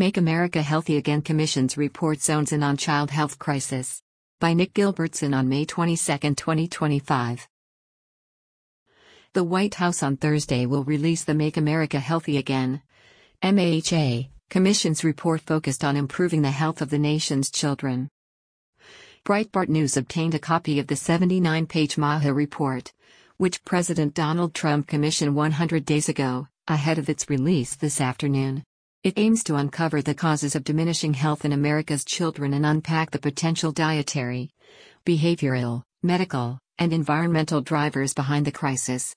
Make America Healthy Again Commission's report zones in on child health crisis. By Nick Gilbertson on May 22, 2025. The White House on Thursday will release the Make America Healthy Again (MAHA) Commission's report focused on improving the health of the nation's children. Breitbart News obtained a copy of the 79-page MAHA report, which President Donald Trump commissioned 100 days ago, ahead of its release this afternoon. It aims to uncover the causes of diminishing health in America's children and unpack the potential dietary, behavioral, medical, and environmental drivers behind the crisis.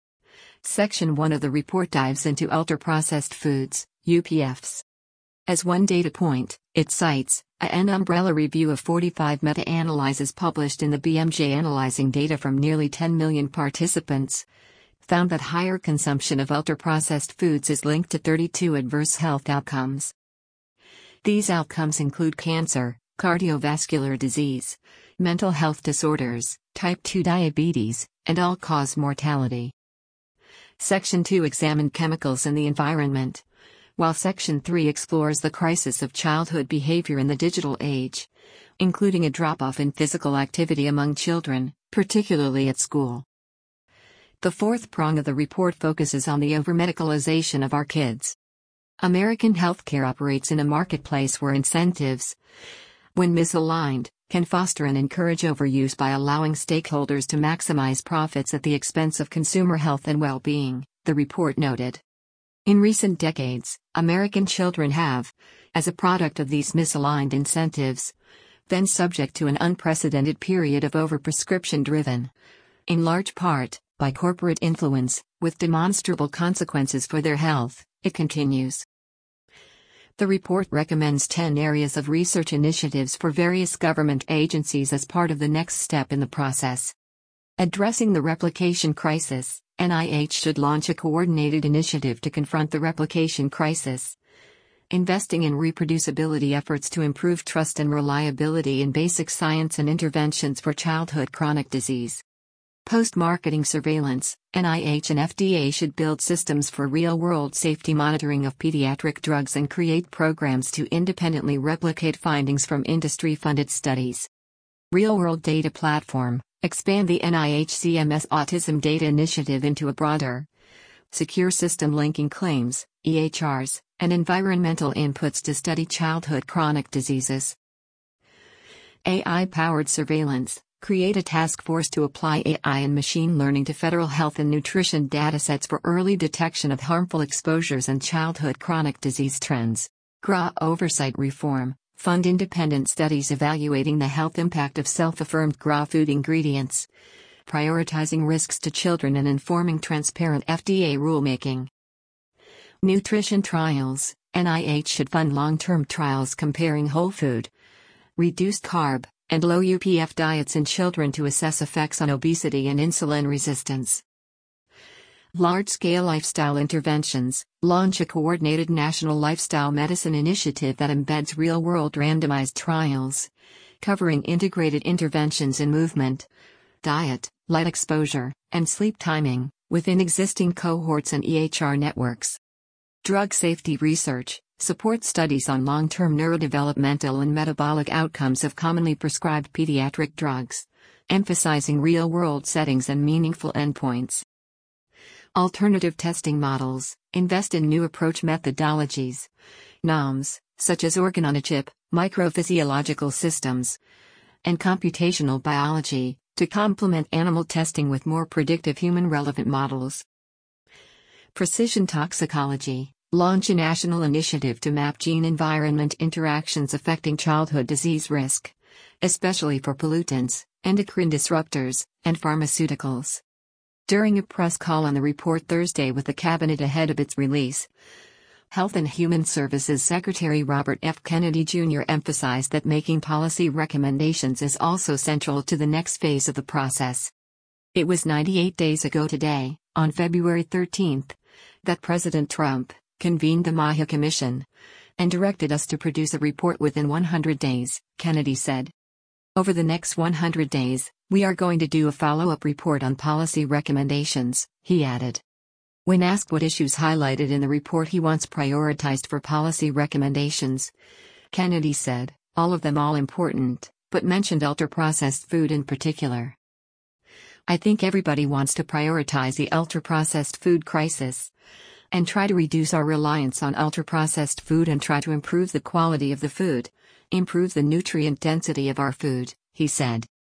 Section 1 of the report dives into ultra-processed foods, UPFs. As one data point, it cites an umbrella review of 45 meta-analyses published in the BMJ analyzing data from nearly 10 million participants, found that higher consumption of ultra-processed foods is linked to 32 adverse health outcomes. These outcomes include cancer, cardiovascular disease, mental health disorders, type 2 diabetes, and all-cause mortality. Section 2 examined chemicals in the environment, while Section 3 explores the crisis of childhood behavior in the digital age, including a drop-off in physical activity among children, particularly at school. The fourth prong of the report focuses on the over-medicalization of our kids. American healthcare operates in a marketplace where incentives, when misaligned, can foster and encourage overuse by allowing stakeholders to maximize profits at the expense of consumer health and well-being, the report noted. In recent decades, American children have, as a product of these misaligned incentives, been subject to an unprecedented period of overprescription driven, in large part, by corporate influence, with demonstrable consequences for their health, it continues. The report recommends 10 areas of research initiatives for various government agencies as part of the next step in the process. Addressing the replication crisis, NIH should launch a coordinated initiative to confront the replication crisis. Investing in reproducibility efforts to improve trust and reliability in basic science and interventions for childhood chronic disease. Post-marketing surveillance, NIH and FDA should build systems for real-world safety monitoring of pediatric drugs and create programs to independently replicate findings from industry-funded studies. Real-world data platform, expand the NIH CMS Autism Data Initiative into a broader, secure system linking claims, EHRs, and environmental inputs to study childhood chronic diseases. AI-powered surveillance. Create a task force to apply AI and machine learning to federal health and nutrition datasets for early detection of harmful exposures and childhood chronic disease trends. GRA oversight reform. Fund independent studies evaluating the health impact of self-affirmed GRA food ingredients. Prioritizing risks to children and informing transparent FDA rulemaking. Nutrition trials. NIH should fund long-term trials comparing whole food, reduced carb, and low UPF diets in children to assess effects on obesity and insulin resistance. Large-scale lifestyle interventions. Launch a coordinated national lifestyle medicine initiative that embeds real-world randomized trials, covering integrated interventions in movement, diet, light exposure, and sleep timing, within existing cohorts and EHR networks. Drug safety research. Support studies on long-term neurodevelopmental and metabolic outcomes of commonly prescribed pediatric drugs, emphasizing real-world settings and meaningful endpoints. Alternative testing models. Invest in new approach methodologies, NOMs, such as organ-on-a-chip, microphysiological systems, and computational biology, to complement animal testing with more predictive human-relevant models. Precision toxicology. Launch a national initiative to map gene-environment interactions affecting childhood disease risk, especially for pollutants, endocrine disruptors, and pharmaceuticals. During a press call on the report Thursday with the Cabinet ahead of its release, Health and Human Services Secretary Robert F. Kennedy Jr. emphasized that making policy recommendations is also central to the next phase of the process. It was 98 days ago today, on February 13, that President Trump convened the MAHA Commission and directed us to produce a report within 100 days, Kennedy said. Over the next 100 days, we are going to do a follow-up report on policy recommendations, he added. When asked what issues highlighted in the report he wants prioritized for policy recommendations, Kennedy said, all of them all important, but mentioned ultra-processed food in particular. I think everybody wants to prioritize the ultra-processed food crisis and try to reduce our reliance on ultra-processed food and try to improve the quality of the food, improve the nutrient density of our food, he said.